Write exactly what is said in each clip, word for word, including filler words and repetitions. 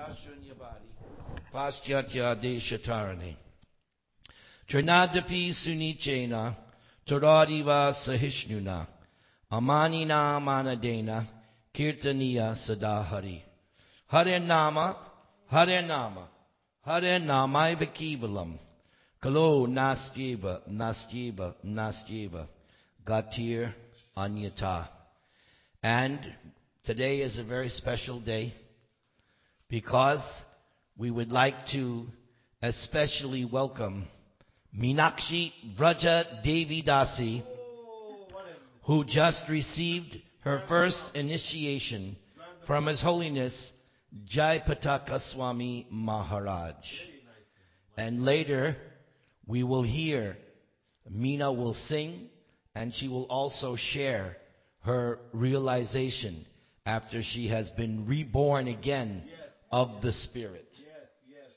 Ashunyabadi. Paschatya Deshatarane. Trinadapi Sunichena. Toradiva Sahishnuna. Amanina Manadena. Kirtaniya Sadahari. Hare Nama. Hare Nama. Hare Namai Vakivalam. Kalo Nastyeva. Nastyeva. Nastyeva. Gatir Anyata. And today is a very special day because we would like to especially welcome Meenakshi Vraja Devi Dasi, who just received her first initiation from His Holiness Jayapataka Swami Maharaj. And later we will hear Meena will sing, and she will also share her realization after she has been reborn again yes. of the Spirit. Yes, yes.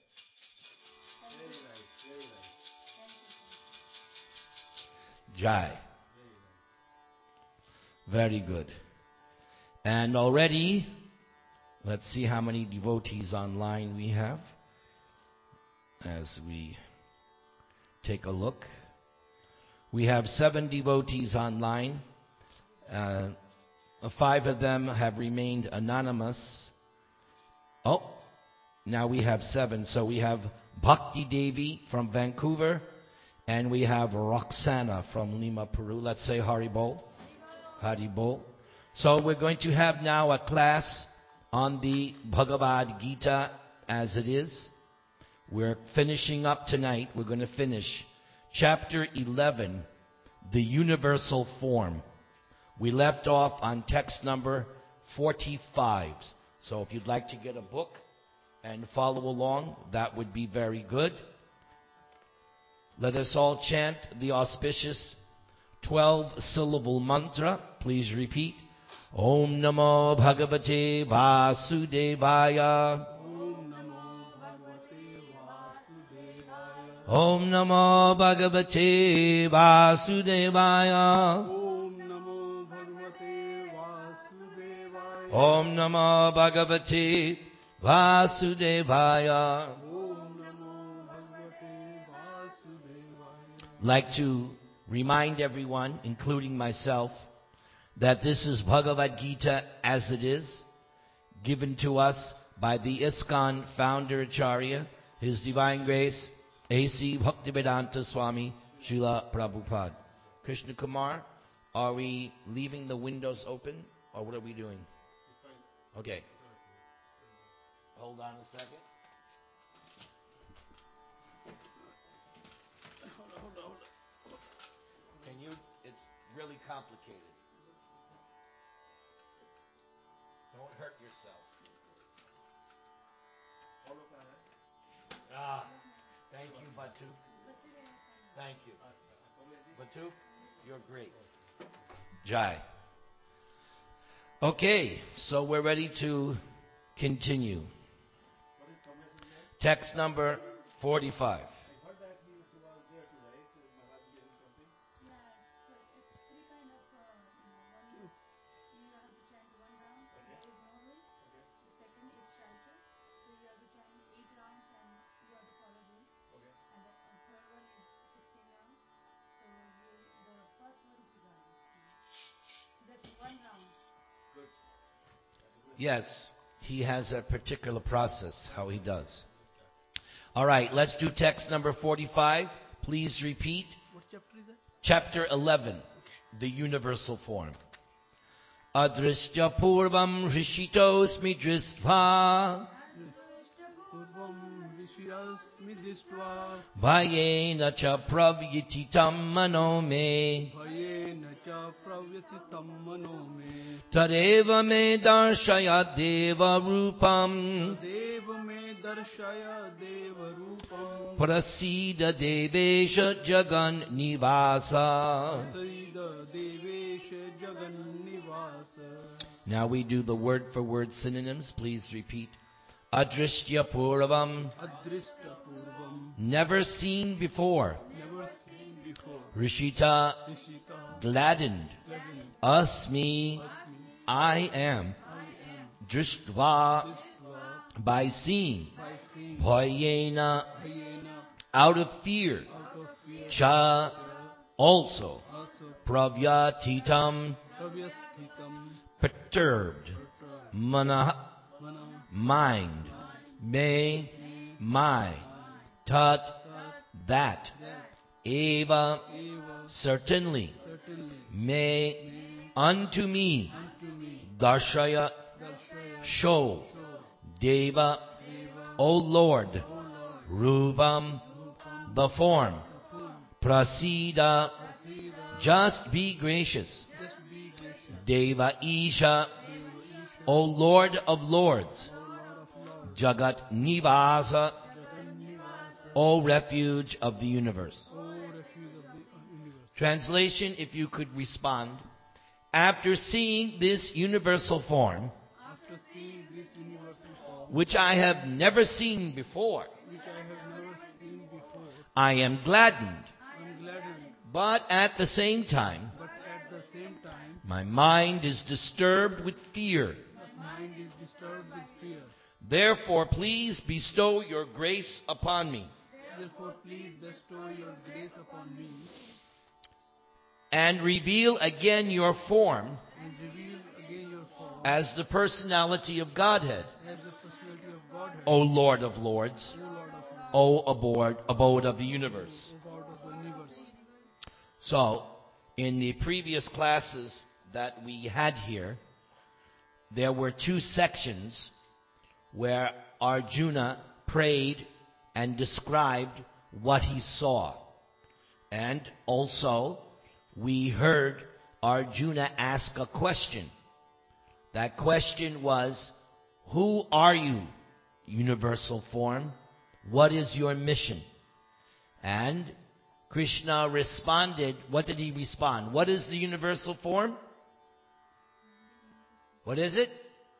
Very nice, very nice. Jai. Very good. And already, let's see how many devotees online we have as we take a look. We have seven devotees online. Uh, five of them have remained anonymous. Oh, now we have seven. So we have Bhakti Devi from Vancouver, and we have Roxana from Lima, Peru. Let's say Haribol. Haribol. So we're going to have now a class on the Bhagavad Gita as it is. We're finishing up tonight. We're going to finish Chapter eleven, the universal form. We left off on text number forty-five. So if you'd like to get a book and follow along, that would be very good. Let us all chant the auspicious twelve-syllable mantra. Please repeat. Om Namo Bhagavate Vasudevaya. Om Namo Bhagavate Vasudevaya. Om Namo Bhagavate Vasudevaya. Like to remind everyone, including myself, that this is Bhagavad Gita as it is, given to us by the ISKCON founder Acharya, His Divine Grace, A C Bhaktivedanta Swami Srila Prabhupada. Krishna Kumar, are we leaving the windows open, or what are we doing? Okay. Hold on a second. Hold on, hold on, hold on. Can you? It's really complicated. Don't hurt yourself. Ah. Thank you, Batu. Thank you. Batu, you're great. Jai. Okay, so we're ready to continue. Text number forty-five. Yes, he has a particular process, how he does. All right, let's do text number forty-five. Please repeat. What chapter is that? Chapter eleven, the universal form. Adrishtya purvam rishitosmi dristva. Bhayena cha pravyititam mano me. Tadeva me darshaya deva rupam. Prasida devesha jagan nivasa. Now we do the word for word synonyms. Please repeat. Adrishtya purvam. Never seen before. Rishita, gladdened. Asmi, I am. Drishtva, by seeing, by seeing, bhayena, bhayena, out of fear, out of fear, cha, also, also pravyatitam, pravyasthitam, perturbed, perturbed, mana, mana, mind, me, my, tat, tat, that, that, eva, eva, certainly, certainly, me, me, unto me, unto me, darshaya, darshaya, show, show, deva, deva, O Lord, O Lord, rupam, rupam, the form, the form, prasida, prasida, just be gracious, just be gracious, deva isha, deva isha, O Lord of lords, O Lord of lords, jagat nivasa, Jagannivasa, O refuge of the universe. O refuge of the universe. Translation, if you could respond. After seeing this universal form, After seeing this universal form, which I have never seen before, which I have never seen before, I am gladdened, I am gladdened, but at the same time, but at the same time, my mind is disturbed with fear. the mind is disturbed with fear. Therefore, please bestow your grace upon me, Therefore, please bestow your grace upon me, and reveal again your form and reveal again your form as the personality of Godhead, as the personality of Godhead, O Lord of lords, O Lord of lords, O abode, abode of the universe. O God of the universe. So, in the previous classes that we had here, there were two sections where Arjuna prayed and described what he saw. And also, we heard Arjuna ask a question. That question was, who are you, universal form? What is your mission? And Krishna responded, what did he respond? What is the universal form? What is it?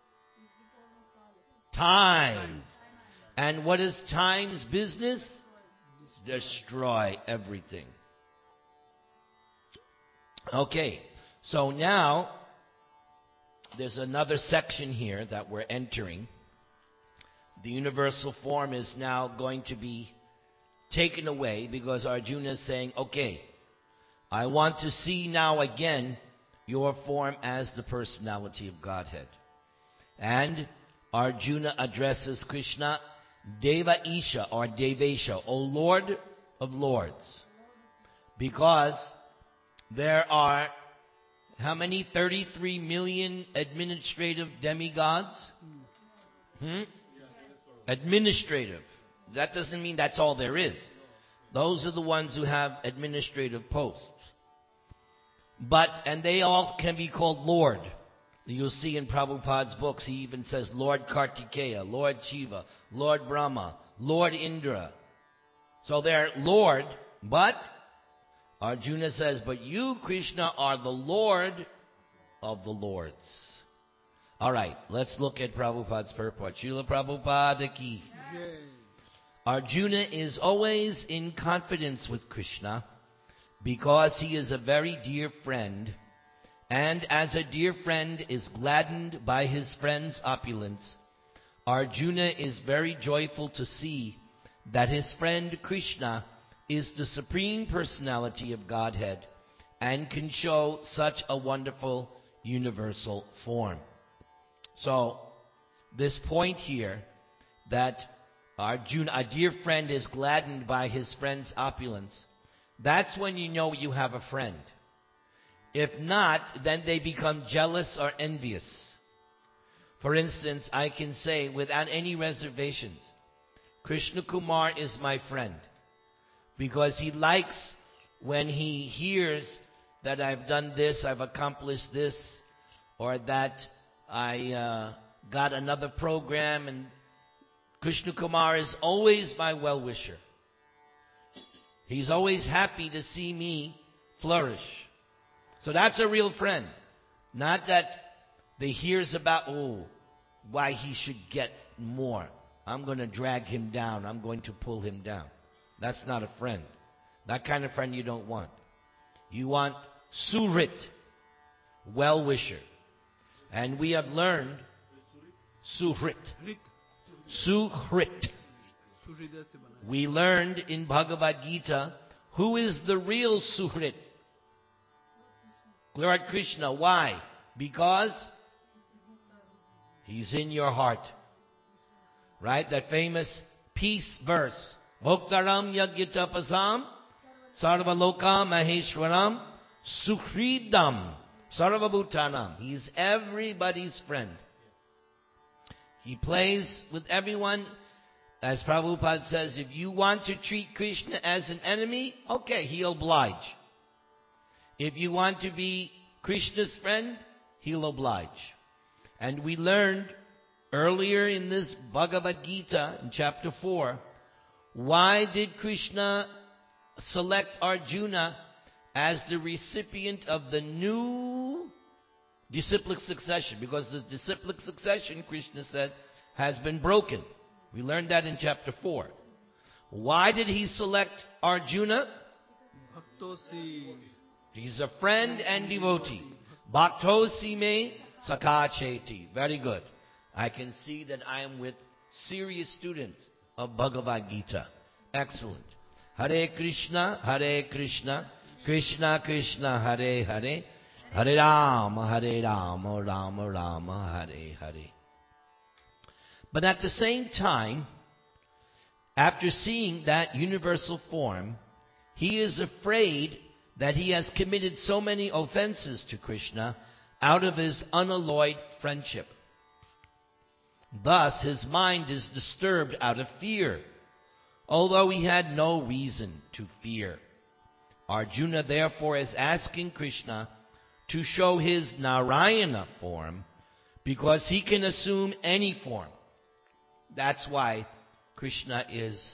Time. And what is time's business? Destroy everything. Okay, so now there's another section here that we're entering. The universal form is now going to be taken away because Arjuna is saying, okay, I want to see now again your form as the personality of Godhead. And Arjuna addresses Krishna, Deva Isha or Devesha, O Lord of Lords. Because there are how many? thirty-three million administrative demigods? Hmm? Administrative. That doesn't mean that's all there is. Those are the ones who have administrative posts. But, and they all can be called Lord. You'll see in Prabhupada's books, he even says Lord Kartikeya, Lord Shiva, Lord Brahma, Lord Indra. So they're Lord, but Arjuna says, but you, Krishna, are the Lord of the Lords. All right, let's look at Prabhupada's purport. Srila Prabhupada ki. Yay. Arjuna is always in confidence with Krishna because he is a very dear friend, and as a dear friend is gladdened by his friend's opulence, Arjuna is very joyful to see that his friend Krishna is the Supreme Personality of Godhead and can show such a wonderful universal form. So, this point here, that Arjuna, a dear friend, is gladdened by his friend's opulence, that's when you know you have a friend. If not, then they become jealous or envious. For instance, I can say without any reservations, Krishna Kumar is my friend, because he likes when he hears that I've done this, I've accomplished this, or that I uh, got another program, and Krishna Kumar is always my well-wisher. He's always happy to see me flourish. So that's a real friend. Not that they hears about, oh, why he should get more. I'm going to drag him down. I'm going to pull him down. That's not a friend. That kind of friend you don't want. You want Surit, well-wisher. And we have learned Surit. Suhrit. सुहृदय से बना है। We learned in Bhagavad Gita, who is the real Suhrit? Lord Krishna. Why? Because He's in your heart. Right? That famous peace verse. Bhoktaram yagyatapasam sarvaloka maheshwaram sukhridam sarvabhutanam. He's everybody's friend. He plays with everyone. As Prabhupada says, if you want to treat Krishna as an enemy, okay, He'll oblige. If you want to be Krishna's friend, He'll oblige. And we learned earlier in this Bhagavad Gita, in chapter four, why did Krishna select Arjuna as the recipient of the new disciplic succession? Because the disciplic succession, Krishna said, has been broken. We learned that in chapter four. Why did He select Arjuna? भक्तों से He's a friend and devotee. Bhaktosi me sakacheti. Very good. I can see that I am with serious students of Bhagavad Gita. Excellent. Hare Krishna, Hare Krishna, Krishna Krishna, Hare Hare, Hare Rama, Hare Rama, Rama Rama, Hare Hare. But at the same time, after seeing that universal form, he is afraid that he has committed so many offenses to Krishna out of his unalloyed friendship. Thus, his mind is disturbed out of fear, although he had no reason to fear. Arjuna therefore is asking Krishna to show his Narayana form, because he can assume any form. That's why Krishna is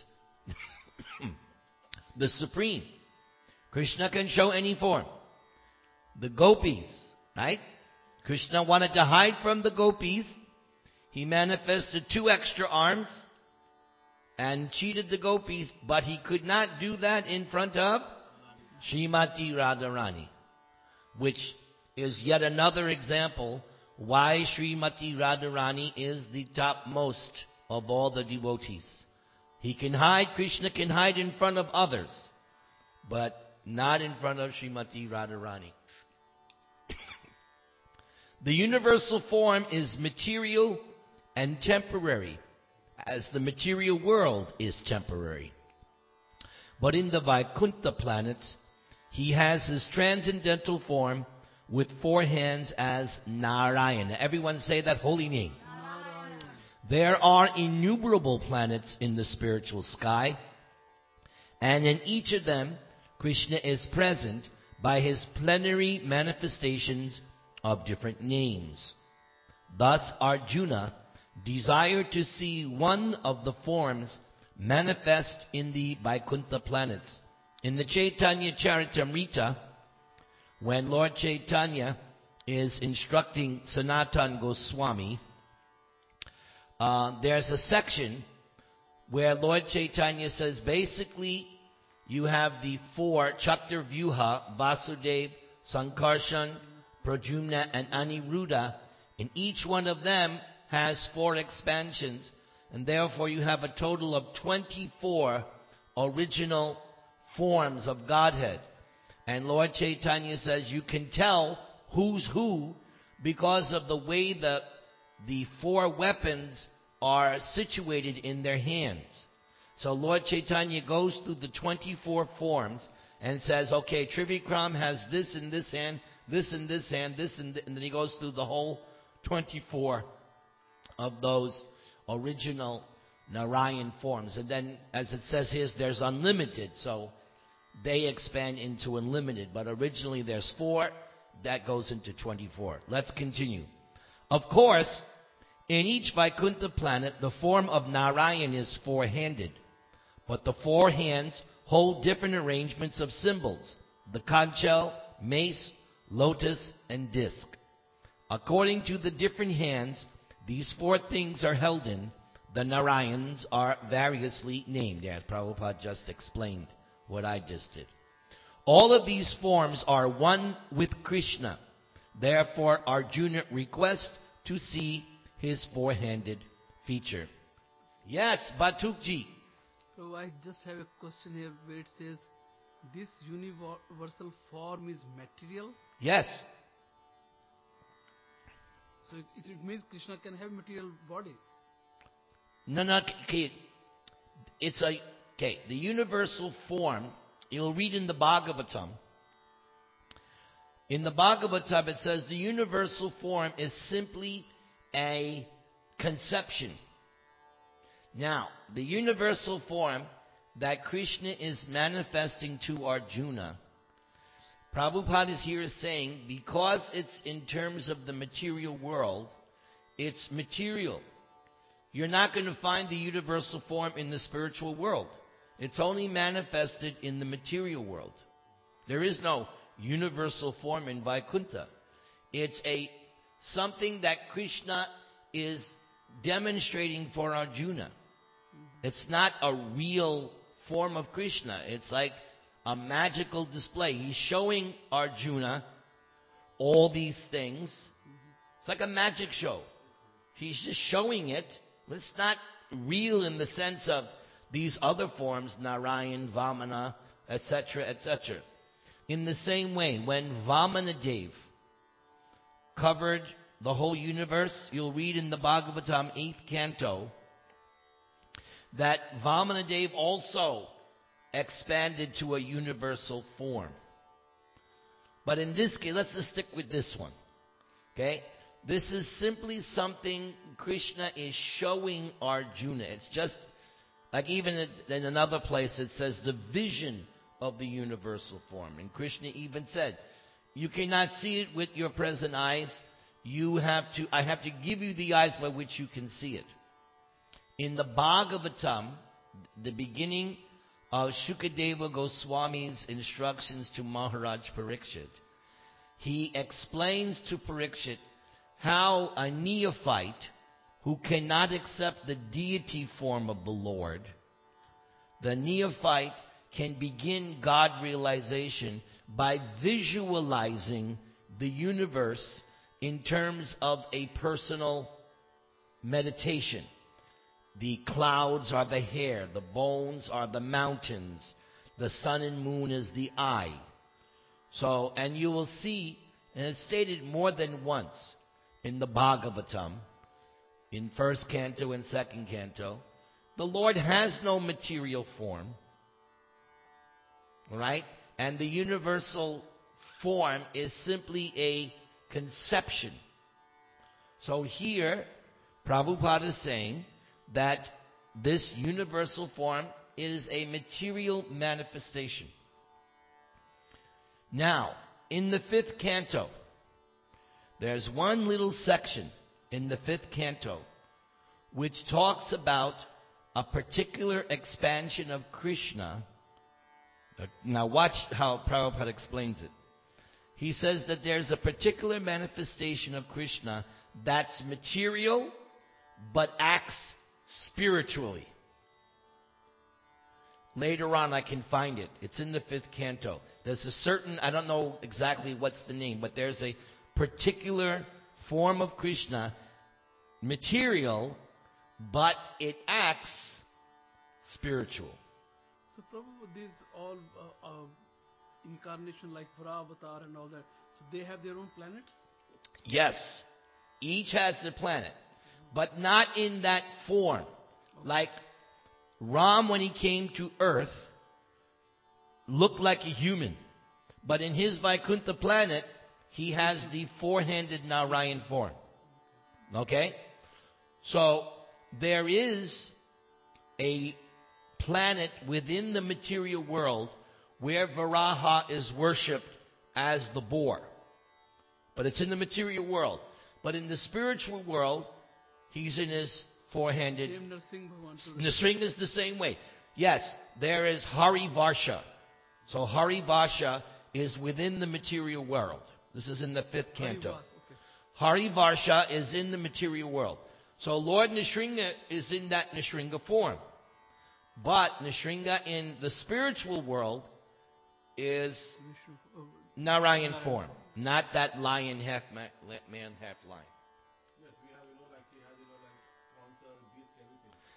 the supreme. Krishna can show any form. The gopis, right? Krishna wanted to hide from the gopis. He manifested two extra arms and cheated the gopis, but he could not do that in front of Srimati Radharani, which is yet another example why Srimati Radharani is the topmost of all the devotees. He can hide, Krishna can hide in front of others, but not in front of Srimati Radharani. The universal form is material and temporary, as the material world is temporary. But in the Vaikuntha planets, he has his transcendental form with four hands as Narayana. Everyone say that holy name. There are innumerable planets in the spiritual sky, and in each of them, Krishna is present by his plenary manifestations of different names. Thus, Arjuna desired to see one of the forms manifest in the Vaikuntha planets. In the Chaitanya Charitamrita, when Lord Chaitanya is instructing Sanatana Goswami, uh, there's a section where Lord Chaitanya says, basically, you have the four, Chaturvyuha, Vasudeva, Sankarshan, Pradyumna, and Aniruddha, and each one of them has four expansions, and therefore you have a total of twenty-four original forms of Godhead. And Lord Chaitanya says you can tell who's who because of the way the, the four weapons are situated in their hands. So Lord Chaitanya goes through the twenty-four forms and says, okay, Trivikram has this in this hand, this in this hand, this in th-, and then he goes through the whole twenty-four of those original Narayan forms. And then, as it says here, there's unlimited, so they expand into unlimited. But originally there's four, that goes into twenty-four. Let's continue. Of course, in each Vaikuntha planet, the form of Narayan is four-handed. But the four hands hold different arrangements of symbols: the conch shell, mace, lotus, and disc. According to the different hands these four things are held in, the Narayans are variously named. As Prabhupada just explained what I just did. All of these forms are one with Krishna. Therefore, Arjuna requests to see his four-handed feature. Yes, Batukji. So I just have a question here where it says, this universal form is material. Yes. So it, it means Krishna can have material body. No, no, okay. It's a, okay, the universal form, you'll read in the Bhagavatam. In the Bhagavatam it says the universal form is simply a conception. Now, the universal form that Krishna is manifesting to Arjuna, Prabhupada is here saying, because it's in terms of the material world, it's material. You're not going to find the universal form in the spiritual world. It's only manifested in the material world. There is no universal form in Vaikuntha. It's a something that Krishna is demonstrating for Arjuna. It's not a real form of Krishna. It's like a magical display. He's showing Arjuna all these things. It's like a magic show. He's just showing it, but it's not real in the sense of these other forms, Narayan, Vamana, et cetera, et cetera. In the same way, when Vamanadev covered the whole universe, you'll read in the Bhagavatam eighth canto that Vamanadev also expanded to a universal form. But in this case, let's just stick with this one. Okay? This is simply something Krishna is showing Arjuna. It's just, like even in another place it says the vision of the universal form. And Krishna even said, you cannot see it with your present eyes. You have to, I have to give you the eyes by which you can see it. In the Bhagavatam, the beginning of Shukadeva Goswami's instructions to Maharaj Parikshit, he explains to Parikshit how a neophyte who cannot accept the deity form of the Lord, the neophyte can begin God realization by visualizing the universe in terms of a personal meditation. The clouds are the hair, the bones are the mountains, the sun and moon is the eye. So, and you will see, and it's stated more than once in the Bhagavatam, in first canto and second canto, the Lord has no material form. Right? And the universal form is simply a conception. So here, Prabhupada is saying that this universal form is a material manifestation. Now, in the fifth canto, there's one little section in the fifth canto which talks about a particular expansion of Krishna. Now watch how Prabhupada explains it. He says that there's a particular manifestation of Krishna that's material but acts spiritually. Later on I can find it. It's in the fifth canto. There's a certain, I don't know exactly what's the name, but there's a particular form of Krishna, material, but it acts spiritual. So probably these all uh, uh, incarnation like Vara Avatar and all that, so they have their own planets? Yes. Each has their planet. But not in that form. Okay. Like Ram, when he came to earth, looked like a human. But in his Vaikuntha planet, he has the four-handed Narayan form. Okay? So, there is a planet within the material world where Varaha is worshipped as the boar. But it's in the material world. But in the spiritual world, he's in his four-handed. Nrsimha is the same way. Yes, there is Hari Varsha. So Hari Varsha is within the material world. This is in the fifth canto. Hari Varsha is in the material world. So Lord Nrsimha is in that Nrsimha form. But Nrsimha in the spiritual world is Narayan form. Not that lion, half man, half lion.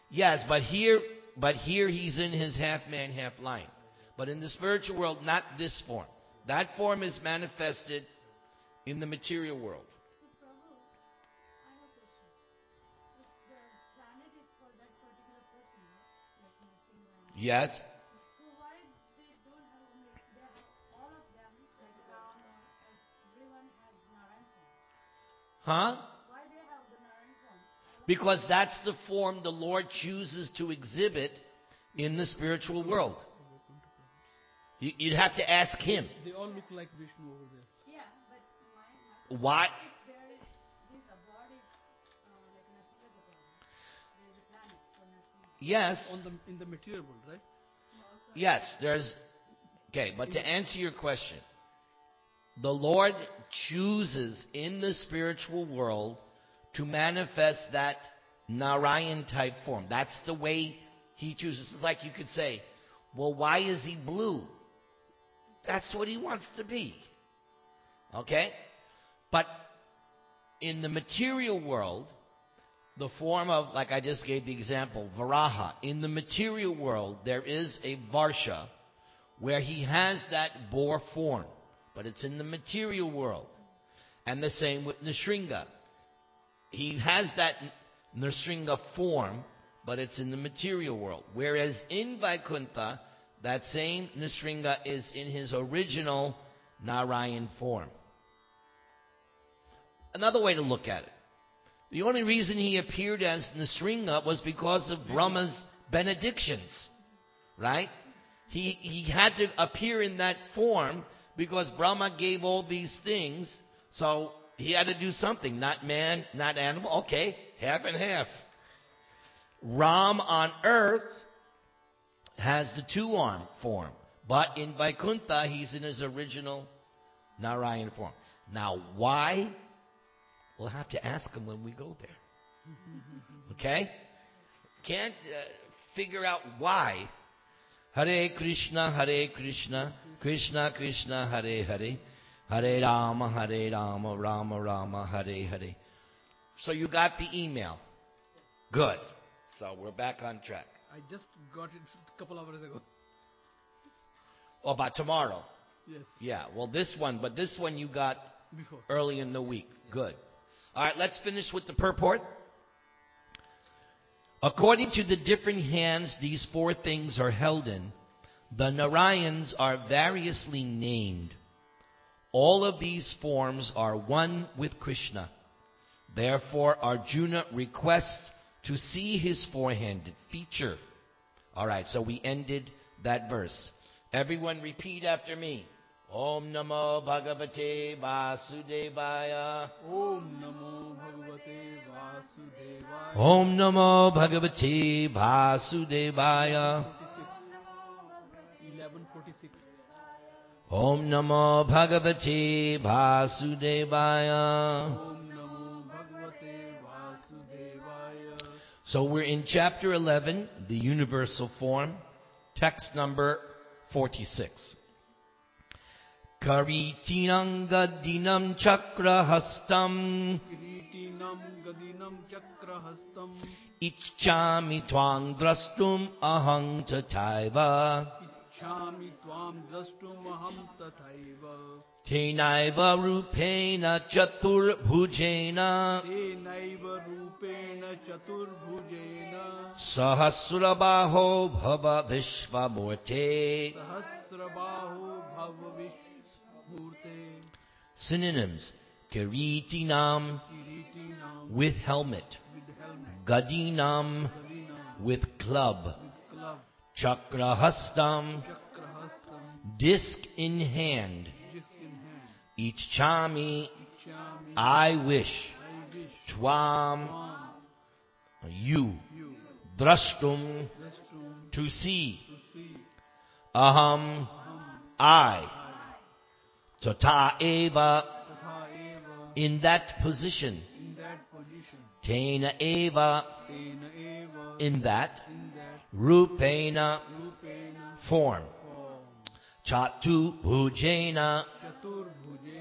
Yes, but here, but here he's in his half man, half lion. But in the spiritual world, not this form. That form is manifested in the material world. So, Prabhu, I have a question. If the planet is for that particular person, right? Like Narasimha and all. Yes. So why they don't have only, they have all of them, like Rama, everyone has Narayan form. Huh? Why they have the Narayan form? All of Because that's the form the Lord chooses to exhibit in the spiritual world. You- You'd have to ask him. They all look like Vishnu over there. Yeah, but my, my question Why? is if there is this abode is uh, like Narasimha's abode, right? There is a planet for Narasimha. Yes. On the in the material world, right? Also, Yes, there's... Okay, but to answer your question, the Lord chooses in the spiritual world to manifest that Narayan type form. That's the way he chooses. It's like you could say, well, why is he blue? That's what he wants to be. Okay? But in the material world, the form of, like I just gave the example, Varaha. In the material world, there is a Varsha where he has that boar form. But it's in the material world. And the same with Nrsinga. He has that Nrsinga form, but it's in the material world. Whereas in Vaikuntha, that same Nrsinga is in his original Narayan form. Another way to look at it. The only reason he appeared as Nrsinga was because of Brahma's benedictions. Right? He, he had to appear in that form because Brahma gave all these things. So he had to do something. Not man, not animal. Okay, half and half. Ram on earth has the two-arm form. But in Vaikuntha, he's in his original Narayan form. Now, why? We'll have to ask him when we go there. Okay? Can't uh, figure out why. Hare Krishna, Hare Krishna, Krishna Krishna, Hare Hare, Hare Rama, Hare Rama, Rama Rama, Hare Hare. So you got the email. Good. So we're back on track. I just got it a couple hours ago. Oh, about tomorrow. Yes. Yeah, well this one, but this one you got Before. early in the week. Good. All right, let's finish with the purport. According to the different hands these four things are held in, the Narayans are variously named. All of these forms are one with Krishna. Therefore, Arjuna requests to see his four-handed feature. All right, so we ended that verse. Everyone repeat after me. Om Namo Bhagavate Vasudevaya. Om Namo Bhagavate Vasudevaya. Om Namo Bhagavate Vasudevaya. eleven forty-six. Om Namo Bhagavate Vasudevaya. Om Namo Bhagavate Vasudevaya. So we're in chapter eleven, the universal form, text number forty-six. Karitinam gadinam chakrahastam Kiritinam Gadinam Chakrahastam. ichchami twang drastum ahang tataiva Ichchami Tvam Drashtum Aham Tathaiva. tenaiva rupena chaturbhujena Tenaiva Rupena Chaturbhujena. sahasrabaho bhava vishvamurte. Sahasrabahu Bhavavishmurte. Synonyms: Kiritinam, Kiritinam with helmet. with helmet. Gadinam, Gadinam with club. with club. Chakrahastam, Chakrahastam. disc in hand. Disc in hand. Ichchami, Ichchami. I wish. I wish. Tvam, Tvam. you. You. Drashtum, Drashtum. to see. To see. Aham, Aham. I. I. Tata eva, Tatha eva. in that position. In that position. Tena eva, Tena eva. in that. In that. Rupena, Rupena. form. Form. Chatu bhujena,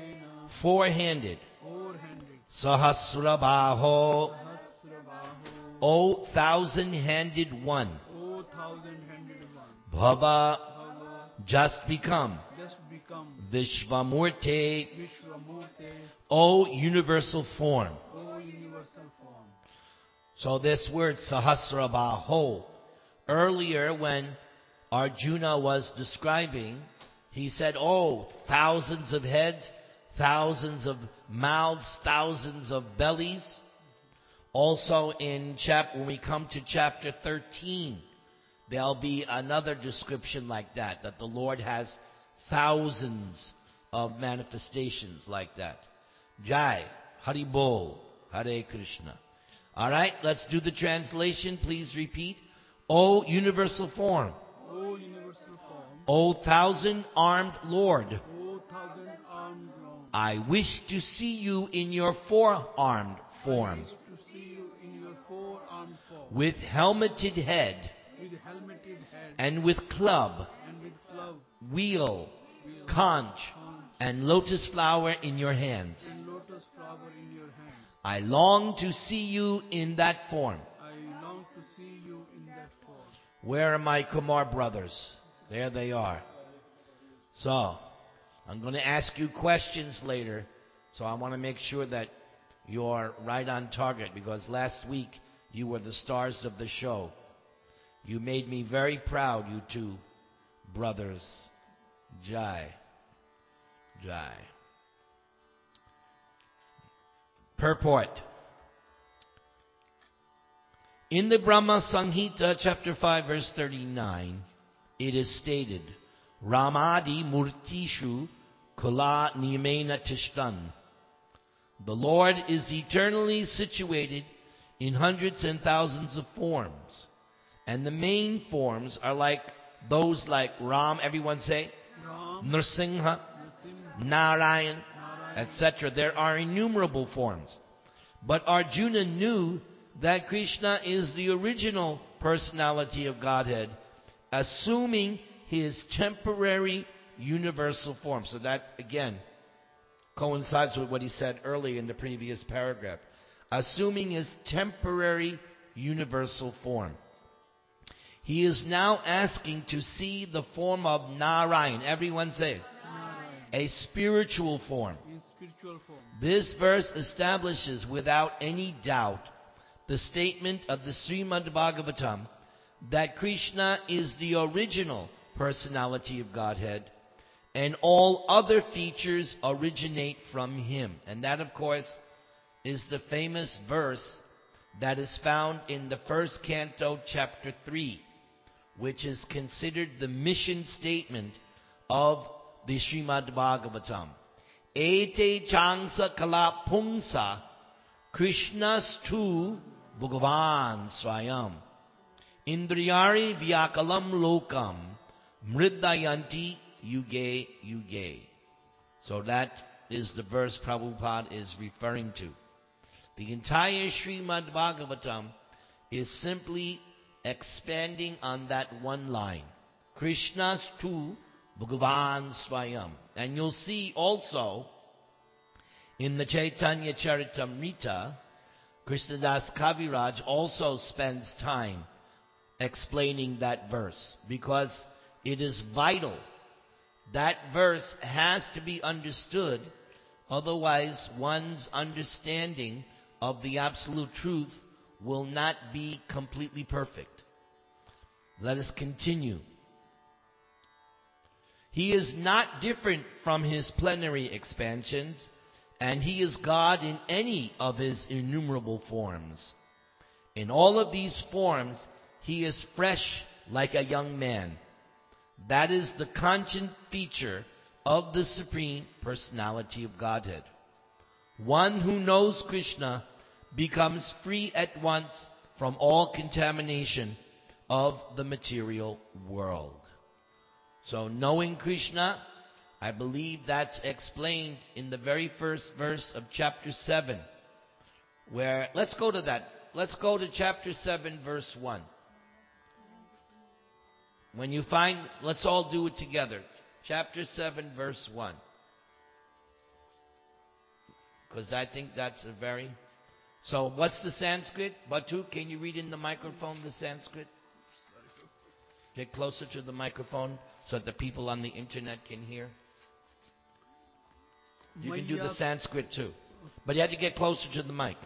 Chaturbhujena. four-handed. Four-handed. Sahasrabaho, Sahasrabahu. O thousand-handed one, O thousand-handed one, Bhava, Bhava, just become, just become, Vishvamurte, Vishwamurte, O universal form. O universal form. So this word Sahasrabaho, earlier when Arjuna was describing, he said, oh, thousands of heads, thousands of mouths, thousands of bellies. Also in chap when we come to chapter thirteen, there'll be another description like that, that the Lord has thousands of manifestations like that. Jai, Hari Bol, Hare Krishna. Alright, let's do the translation. Please repeat. O universal form. O universal form. O thousand-armed Lord. O thousand-armed Lord. I wish to see you in your four-armed form. I wish to see you in your four-armed form. With helmeted head. With helmeted head. And with club. And with club. Wheel. Wheel, Conch. conch, and lotus flower in your hands. and lotus flower in your hands. I long to see you in that form. I long to see you in that form. Where are my Kumar brothers? There they are. So, I'm going to ask you questions later. So I want to make sure that you're right on target, because last week you were the stars of the show. You made me very proud, you two brothers. Jai. Jai. Purport. In the Brahma Samhita, chapter five, verse thirty-nine, it is stated, Ramadi Murtishu Kula Niyamena Tishtan. The Lord is eternally situated in hundreds and thousands of forms. And the main forms are like those like Ram, everyone say, Ram, Nrsimha, Narasimha, Narayan, Narayan, et cetera. There are innumerable forms. But Arjuna knew that Krishna is the original personality of Godhead, assuming his temporary universal form. So that, again, coincides with what he said earlier in the previous paragraph. Assuming his temporary universal form. He is now asking to see the form of Narayan. Everyone say it. Narayan, A spiritual form. in spiritual form. This verse establishes without any doubt the statement of the Srimad Bhagavatam that Krishna is the original personality of Godhead and all other features originate from him. And that, of course, is the famous verse that is found in the first canto, chapter three, which is considered the mission statement of the Srimad Bhagavatam. Ete changsa kala pungsa Krishnastu Bhagavan Swayam Indriyari vyakalam lokam mridayanti yuge yuge. So that is the verse Prabhupada is referring to. The entire Srimad Bhagavatam is simply expanding on that one line. Krishnastu Bhagavan Swayam. And you'll see also in the Chaitanya Charitamrita, Krishnadas Kaviraj also spends time explaining that verse, because it is vital. That verse has to be understood, otherwise one's understanding of the absolute truth will not be completely perfect. Let us continue. He is not different from his plenary expansions, and he is God in any of his innumerable forms. In all of these forms, he is fresh like a young man. That is the constant feature of the Supreme Personality of Godhead. One who knows Krishna becomes free at once from all contamination of the material world. So knowing Krishna, I believe that's explained in the very first verse of chapter seven, where, let's go to that. Let's go to chapter seven, verse one. When you find, let's all do it together. Chapter seven, verse one. Because I think that's a very So what's the Sanskrit? Batu, can you read in the microphone the Sanskrit? Get closer to the microphone so that the people on the internet can hear. You can do the Sanskrit too. But you have to get closer to the mic.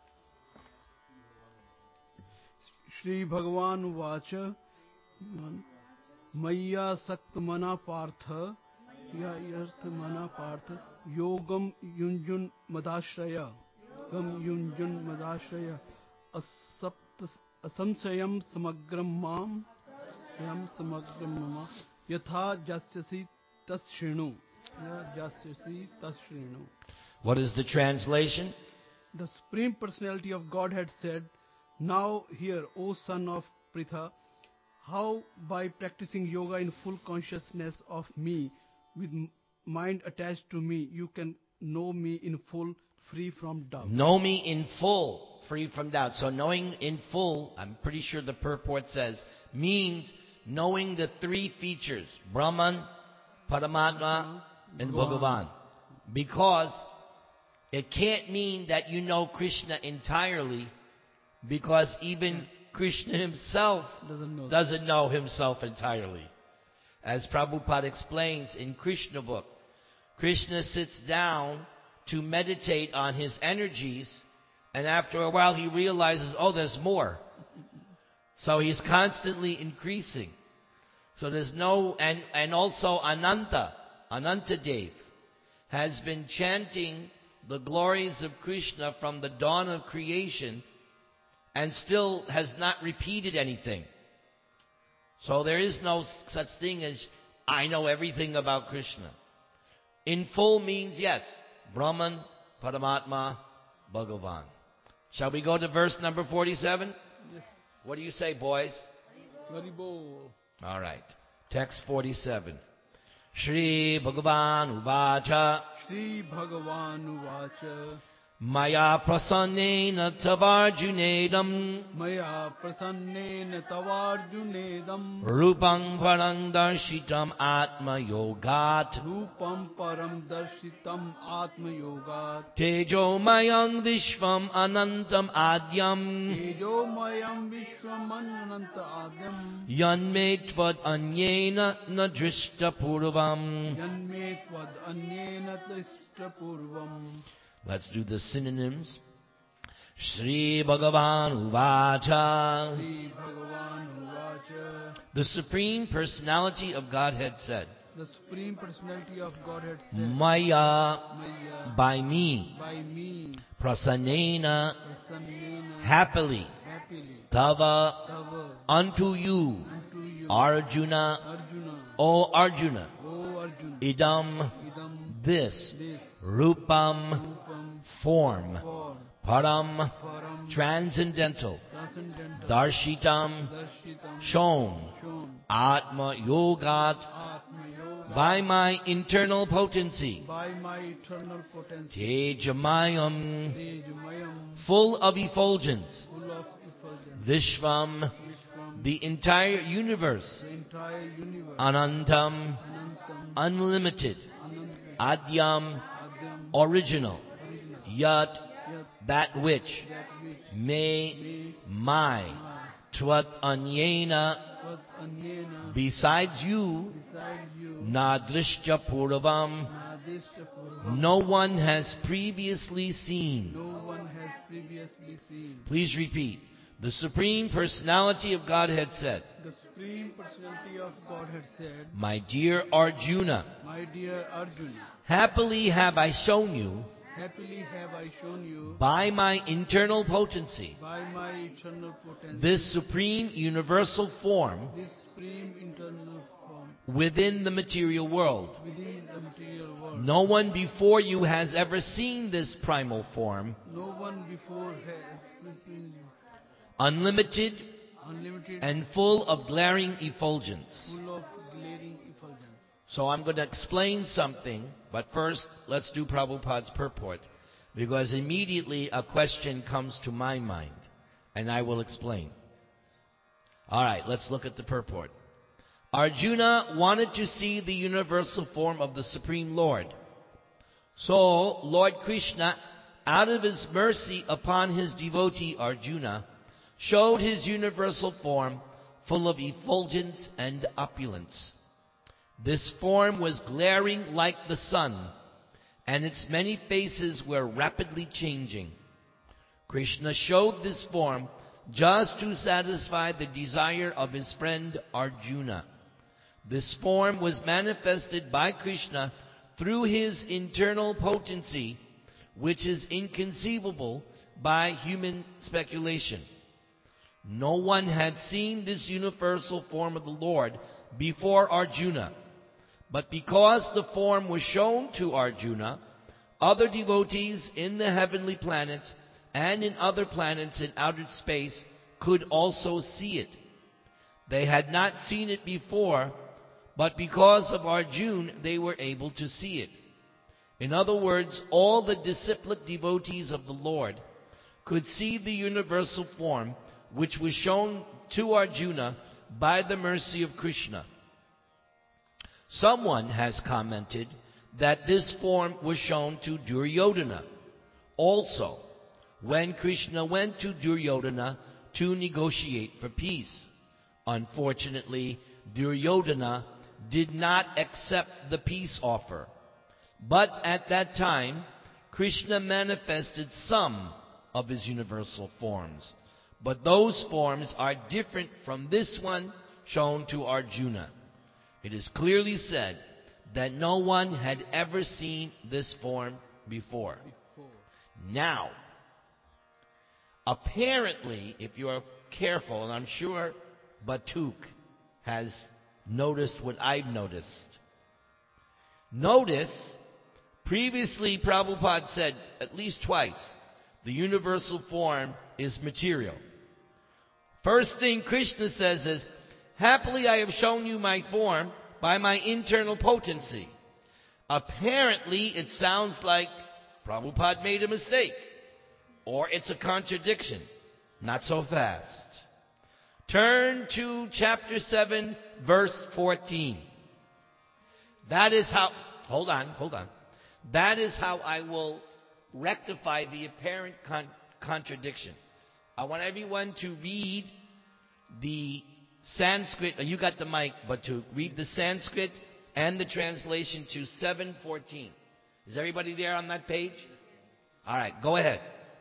Shri Bhagavan Vacha Maya Saktmana Partha Yarthamana Partha Yogam Yunjun Madashraya Gam Yunjun Madashraya Asapt Asamsayam Samagram Mam Yam Samagram Mama Yatha Jasyasi Tashrinu Jasyasi Tashrinu. What is the translation? The Supreme Personality of Godhead said, "Now hear, O son of Pritha, how by practicing yoga in full consciousness of me, with mind attached to me, you can know me in full, free from doubt." Know me in full, free from doubt. So knowing in full, I'm pretty sure the purport says, means knowing the three features, Brahman, Paramatma, and Bhagavan. Because it can't mean that you know Krishna entirely, because even Krishna himself Doesn't know. doesn't know himself entirely. As Prabhupada explains in Krishna book, Krishna sits down to meditate on his energies, and after a while he realizes, oh, there's more. So he's constantly increasing. So there's no, and, and also Ananta, Anantadev, has been chanting the glories of Krishna from the dawn of creation and still has not repeated anything. So there is no such thing as, I know everything about Krishna. In full means yes, Brahman, Paramatma, Bhagavan. Shall we go to verse number forty-seven? Yes. What do you say, boys? Haribo. All right. Text forty-seven. Shri Bhagavan Uvacha Shri Bhagavan Vacha Maya Prasannena Tavarjunedam Maya Prasannena Tavarjunedam Rupang Parang Darshitam Atma Yogat Rupam Param Darshitam Atma Yogat Tejo Mayang Vishvam Anantam Adyam Tejo Mayam Vishwamananta Adyam Yanmetvad Anyena Nadrishta Purvam. Janme Tvad Anyena Trishta Purvam. Let's do the synonyms. Shri Bhagavan Uvacha. Shri Bhagavan Vacha. The Supreme Personality of Godhead said, The Supreme Personality of Godhead said, Maya, Maya, by me, by me, Prasannena, Prasannena, happily, happily, Tava, Tava, unto you, unto you, Arjuna, Arjuna, O Arjuna, O Arjuna, Idam, Idam, this, this, Rupam, Rupam, form, form, Param, Param, transcendental, transcendental, Darshitam, Darshitam, shown, shown, Atma Yogat, Atma Yoga, by my internal potency, by my eternal potency, Tejamayam, Tejamayam, full of effulgence, full of effulgence, Vishvam, Vishwam, the entire universe, the entire universe, Anantam, Anantam, unlimited, Anantam, Adyam, Adyam, original, original, Yat, Yat, that which, that which, may, me, my, my, Twat Anyena, Tvad Anyena, besides you, besides you, Nadrishya Puravam, Nadishta Purvam, no one has previously seen. no one has previously seen. Please repeat. The Supreme Personality of Godhead said, The Supreme Personality of Godhead said, My dear Arjuna, My dear Arjuna, happily have I shown you, happily have I shown you, by my internal potency, by my eternal potency, this supreme universal form this supreme internal form within the material world. within the material world. No one before you has ever seen this primal form, No one before has seen unlimited unlimited, and full of glaring effulgence. full of glaring effulgence. So I'm going to explain something, but first let's do Prabhupada's purport, because immediately a question comes to my mind, and I will explain. All right, let's look at the purport. Arjuna wanted to see the universal form of the Supreme Lord. So Lord Krishna out of his mercy upon his devotee Arjuna, showed his universal form full of effulgence and opulence. This form was glaring like the sun, and its many faces were rapidly changing. Krishna showed this form just to satisfy the desire of his friend Arjuna. This form was manifested by Krishna through his internal potency, which is inconceivable by human speculation. No one had seen this universal form of the Lord before Arjuna. But because the form was shown to Arjuna, other devotees in the heavenly planets and in other planets in outer space could also see it. They had not seen it before, but because of Arjuna, they were able to see it. In other words, all the disciplic devotees of the Lord could see the universal form which was shown to Arjuna by the mercy of Krishna. Someone has commented that this form was shown to Duryodhana also when Krishna went to Duryodhana to negotiate for peace. Unfortunately, Duryodhana did not accept the peace offer. But at that time, Krishna manifested some of his universal forms. But those forms are different from this one shown to Arjuna. It is clearly said that no one had ever seen this form before. Now, apparently, if you are careful, and I'm sure Batuk has noticed what I've noticed. Notice, previously Prabhupada said at least twice, the universal form is material. First thing Krishna says is, happily I have shown you my form by my internal potency. Apparently it sounds like Prabhupada made a mistake. Or it's a contradiction. Not so fast. Turn to chapter seven, verse fourteen. That is how, hold on, hold on. That is how I will rectify the apparent con- contradiction. I want everyone to read the Sanskrit, you got the mic, but to read the Sanskrit and the translation to seven fourteen. Is everybody there on that page? Alright, go ahead.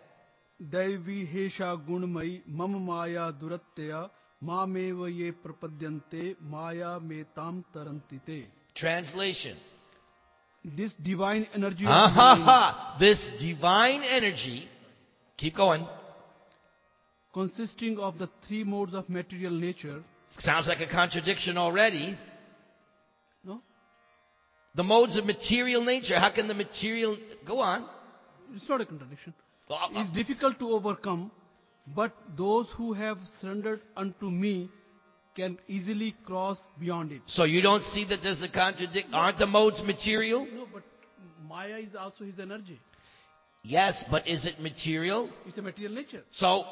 दैवी हेषा गुणमयी मम माया दुरत्यया मामेव ये प्रपद्यन्ते माया में ताम तरन्ति ते. Translation. This divine energy Ha of ha mine, ha! This divine energy, keep going. consisting of the three modes of material nature. Sounds like a contradiction already. No? The modes of material nature. How can the material... Go on. It's not a contradiction. Well, uh, It's difficult to overcome, but those who have surrendered unto me can easily cross beyond it. So you don't see that there's a contradiction? Aren't the modes material? No, but Maya is also his energy. Yes, but is it material? It's a material nature. So,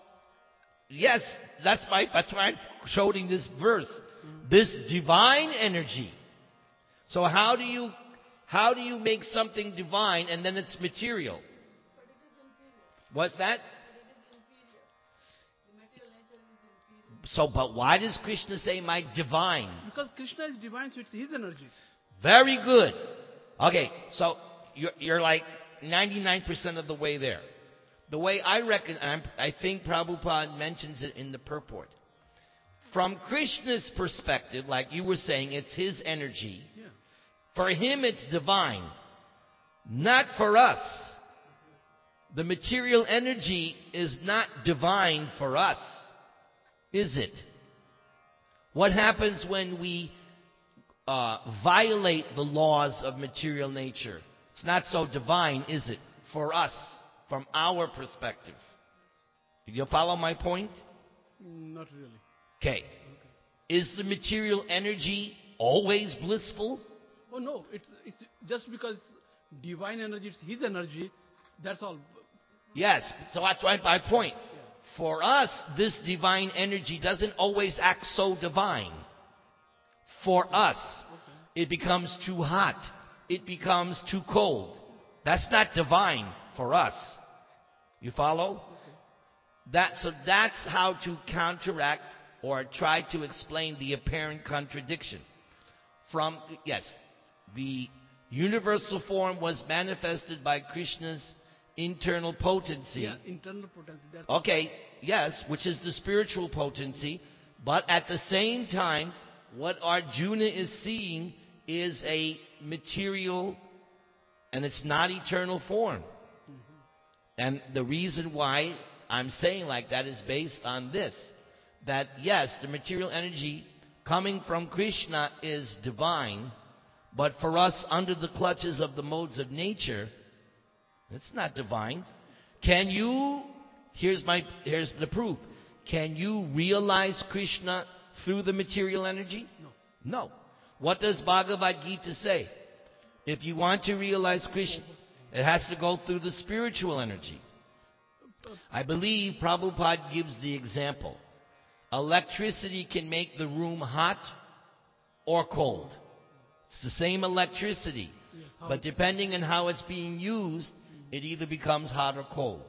yes, that's my, that's why I'm quoting this verse. This divine energy. So how do you, how do you make something divine and then it's material? But it is inferior. What's that? But it is inferior. The material nature is inferior. So, but why does Krishna say my divine? Because Krishna is divine, so it's his energy. Very good. Okay, so you're, you're like ninety-nine percent of the way there. The way I reckon, and I'm, I think Prabhupada mentions it in the purport. From Krishna's perspective, like you were saying, it's his energy. Yeah. For him, it's divine. Not for us. The material energy is not divine for us, is it? What happens when we uh, violate the laws of material nature? It's not so divine, is it? For us, from our perspective. Do you follow my point? Mm, Not really. Okay. Is the material energy always blissful? Oh no, it's, it's just because divine energy, it's his energy, that's all. Yes, so that's why my point. For us, this divine energy doesn't always act so divine. For us, it becomes too hot. It becomes too cold. That's not divine for us. You follow? That, so that's how to counteract or try to explain the apparent contradiction. From, yes, the universal form was manifested by Krishna's internal potency. Yeah, internal potency. That's Okay, yes, which is the spiritual potency. But at the same time, what Arjuna is seeing is a material, and it's not eternal form. And the reason why I'm saying like that is based on this. That yes, the material energy coming from Krishna is divine, but for us under the clutches of the modes of nature, it's not divine. Can you, here's my, here's the proof. Can you realize Krishna through the material energy? No. No. What does Bhagavad Gita say? If you want to realize Krishna, it has to go through the spiritual energy. I believe Prabhupada gives the example. Electricity can make the room hot or cold. It's the same electricity. But depending on how it's being used, it either becomes hot or cold.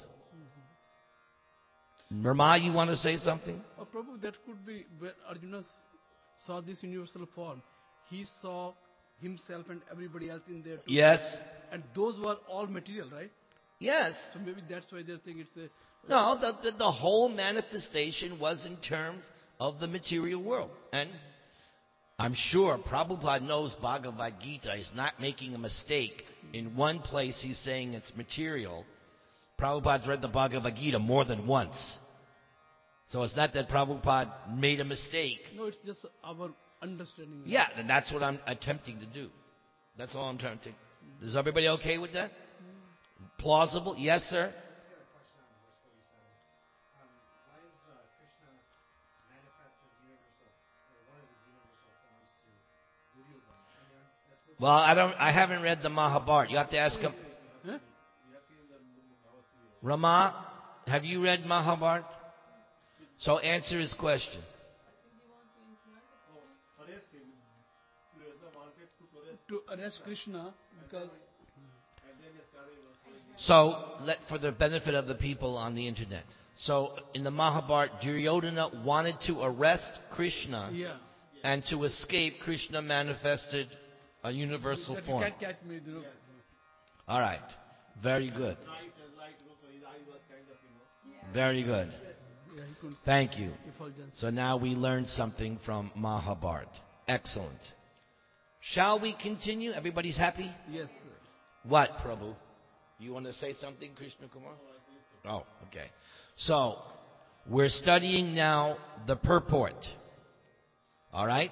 Rama, you want to say something? Uh, Prabhu, that could be when Arjuna s- saw this universal form. He saw himself and everybody else in there too. Yes. And those were all material, right? Yes. So maybe that's why they're saying it's a... No, the, the, the whole manifestation was in terms of the material world. And I'm sure Prabhupada knows Bhagavad Gita. He's not making a mistake. In one place he's saying it's material. Prabhupada's read the Bhagavad Gita more than once. So it's not that Prabhupada made a mistake. No, it's just our understanding. Yeah, and that's what I'm attempting to do. That's all I'm trying to do. Is everybody okay with that? Plausible? Yes, sir? Well, I don't. I haven't read the Mahabharata. You have to ask him. Huh? Rama, have you read Mahabharata? So answer his question. To arrest Krishna, because So, let, for the benefit of the people on the internet. So, in the Mahabharata, Duryodhana wanted to arrest Krishna, yeah, and to escape, Krishna manifested a universal that you form. can't catch me. You know. All right. Very good. Very good. Yeah, he couldn't Thank you. effulgence. So now we learned something from Mahabharata. Excellent. Shall we continue? Everybody's happy? Yes, sir. What, Prabhu? You want to say something, Krishna Kumar? Oh, okay. So, we're studying now the purport. All right?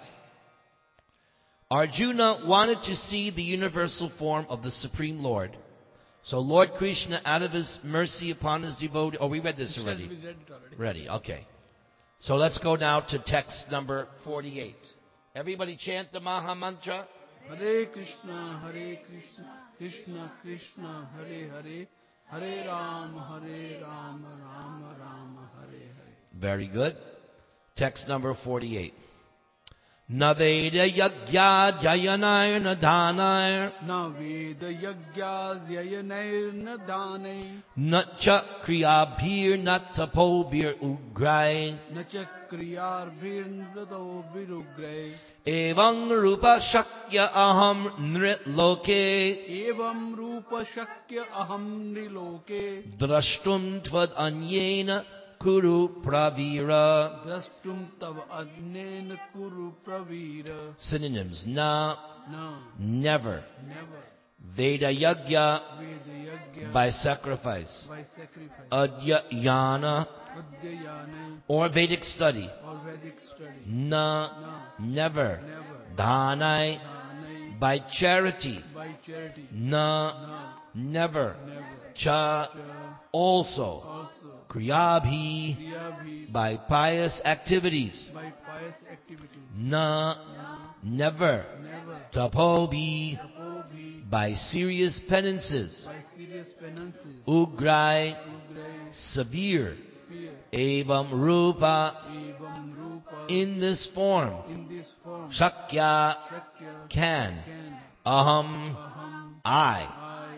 Arjuna wanted to see the universal form of the Supreme Lord. So Lord Krishna, out of his mercy upon his devotee... Oh, we read this We already. read it already. Ready, okay. So let's go now to text number forty-eight. Everybody chant the Maha Mantra. Hare Krishna, Hare Krishna, Krishna Krishna, Hare Hare, Hare Ram, Hare Ram, Ram Ram, Hare Hare. Very good. Text number forty-eight. Naveda yagya jayanair nadanair Na Veda Yagya Yayanair Nadane, natcha kriyabhir nattapobhir ugrai Na Chakriyar Virnrado Virugre, evam rupa shakya aham nrit loke Evam Rupa Shakya Aham Niloke, drashtum tvad anyena kuru pravira. Drastum Tav Adnen Kuru Pravira. Synonyms: na, No, never. never. Veda yagya, Veda Yagya by sacrifice. by sacrifice. Adyayana, Adhyayana or Vedic study. or Vedic study. Na, No, never. never. Dhanai, Dhanai by charity. by charity. Na, No, never. never. Cha, Cha also. also. Kriyabhi, Kriyabhi by pious activities. by pious activities. Na, No, never. never. Tapobhi, Tapobhi by serious penances. by serious penances. Ugrai, Ugrai severe. fear. Evam rupa, Evam Rupa in this form. in this form. Shakya, Shakya can. can. Aham, Aham I. I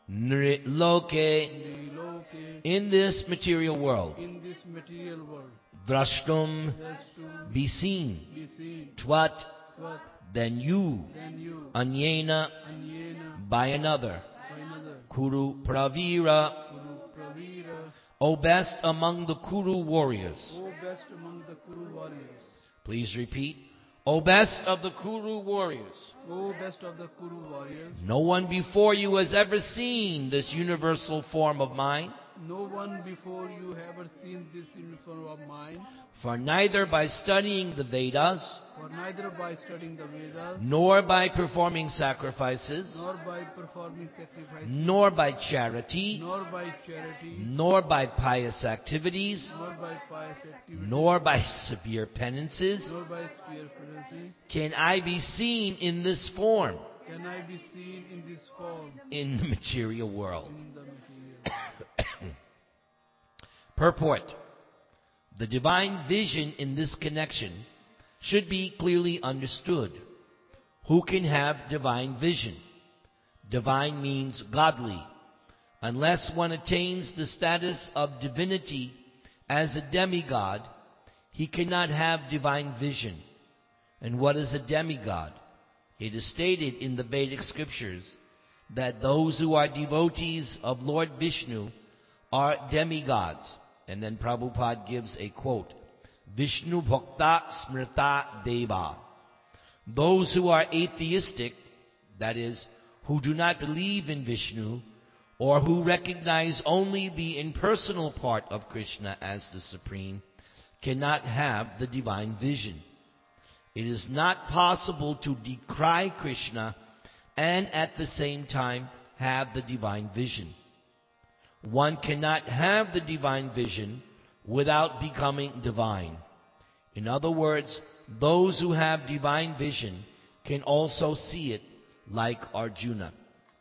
nriloke, Niloke, in this material world, in this material world, drashtum, just to be seen, be seen, twat, what then you, then you, anyena, Anyena, by another, by another, Kuru Pravira, Kuru Pravira, O best among the Kuru warriors. O best among the Kuru warriors, Please repeat. O best of the Kuru warriors. O best of the Kuru warriors, No one before you has ever seen this universal form of mine, no one before you ever seen this uniform of mine, for neither by studying the Vedas, for neither by studying the Vedas, nor by performing sacrifices, nor by performing sacrifices, nor by charity, nor by charity, nor by pious activities, nor by pious activity, nor by severe penances, nor by sphere penalty, can I be seen in this form can I be seen in this form in the material world. in the material. Purport. The divine vision in this connection should be clearly understood. Who can have divine vision? Divine means godly. Unless one attains the status of divinity as a demigod, he cannot have divine vision. And what is a demigod? It is stated in the Vedic scriptures that those who are devotees of Lord Vishnu are demigods. And then Prabhupada gives a quote, Vishnu Bhakta Smrta Deva. Those who are atheistic, that is, who do not believe in Vishnu, or who recognize only the impersonal part of Krishna as the Supreme, cannot have the divine vision. It is not possible to decry Krishna and at the same time have the divine vision. One cannot have the divine vision without becoming divine. In other words, those who have divine vision can also see it like Arjuna.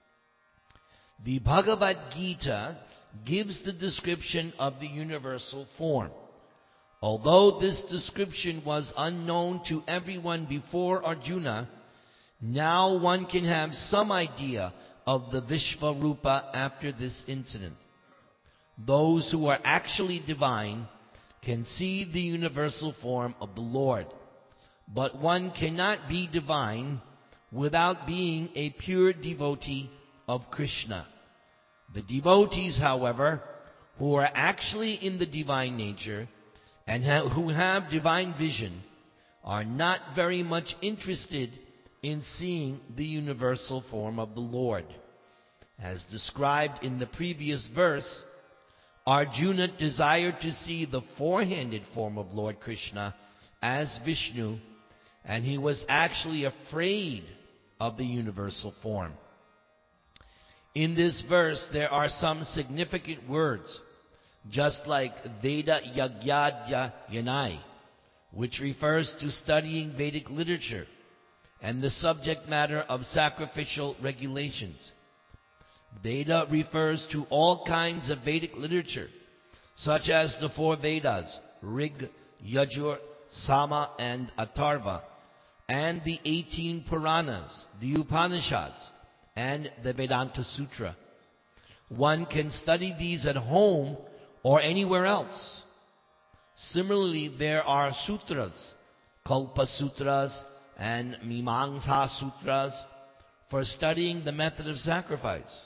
The Bhagavad Gita gives the description of the universal form. Although this description was unknown to everyone before Arjuna, now one can have some idea of the Vishvarupa after this incident. Those who are actually divine can see the universal form of the Lord. But one cannot be divine without being a pure devotee of Krishna. The devotees, however, who are actually in the divine nature and ha- who have divine vision are not very much interested in seeing the universal form of the Lord. As described in the previous verse, Arjuna desired to see the four-handed form of Lord Krishna as Vishnu, and he was actually afraid of the universal form. In this verse, there are some significant words, just like Veda Yagyadya Yanai, which refers to studying Vedic literature and the subject matter of sacrificial regulations. Veda refers to all kinds of Vedic literature, such as the four Vedas, Rig, Yajur, Sama, and Atharva, and the eighteen Puranas, the Upanishads, and the Vedanta Sutra. One can study these at home or anywhere else. Similarly, there are sutras, Kalpa Sutras and Mimamsa Sutras, for studying the method of sacrifice.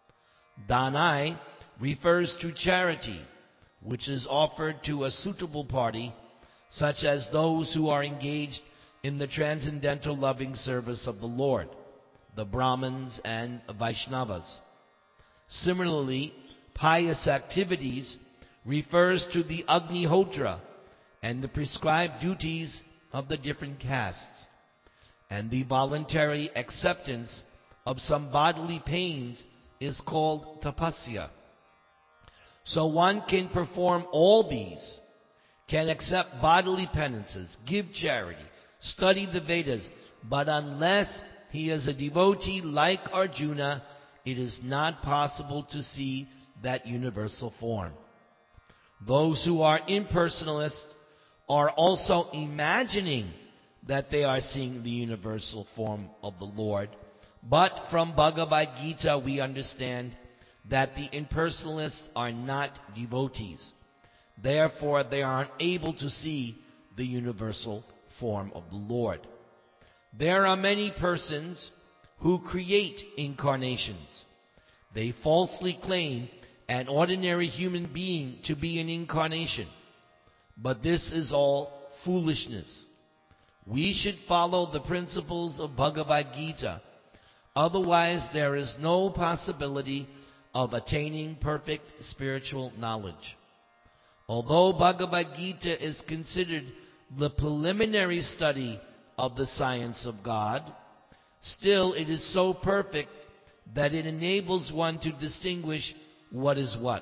Danai refers to charity, which is offered to a suitable party, such as those who are engaged in the transcendental loving service of the Lord, the Brahmins and Vaishnavas. Similarly, pious activities refers to the Agnihotra and the prescribed duties of the different castes, and the voluntary acceptance of some bodily pains is called tapasya. So one can perform all these, can accept bodily penances, give charity, study the Vedas, but unless he is a devotee like Arjuna, it is not possible to see that universal form. Those who are impersonalists are also imagining that they are seeing the universal form of the Lord. But from Bhagavad Gita we understand that the impersonalists are not devotees. Therefore, they are unable to see the universal form of the Lord. There are many persons who create incarnations. They falsely claim an ordinary human being to be an incarnation. But this is all foolishness. We should follow the principles of Bhagavad Gita. Otherwise, there is no possibility of attaining perfect spiritual knowledge. Although Bhagavad Gita is considered the preliminary study of the science of God, still it is so perfect that it enables one to distinguish what is what.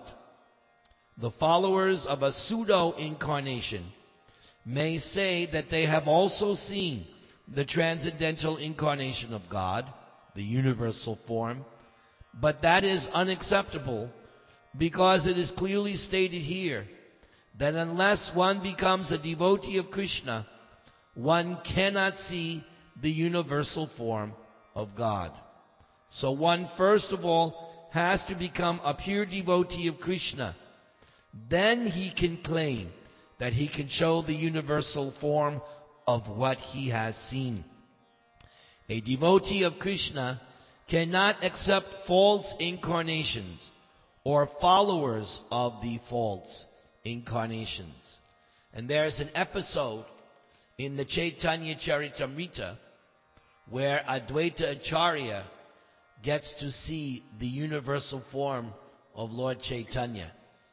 The followers of a pseudo-incarnation may say that they have also seen the transcendental incarnation of God, the universal form, but that is unacceptable because it is clearly stated here that unless one becomes a devotee of Krishna, one cannot see the universal form of God. So one first of all has to become a pure devotee of Krishna. Then he can claim that he can show the universal form of what he has seen. A devotee of Krishna cannot accept false incarnations or followers of the false incarnations. And there's an episode in the Chaitanya Charitamrita where Advaita Acharya gets to see the universal form of Lord Chaitanya.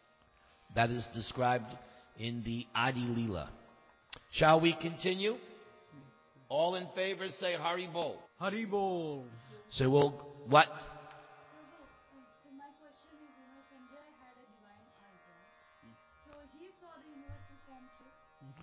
That is described in the Adi Leela. Shall we continue? All in favor say Hari Bol. Hari Bol. So we'll, what? Prabhu, uh, so my question is, you know, Sanjay had a divine eye, so he saw the universal form too.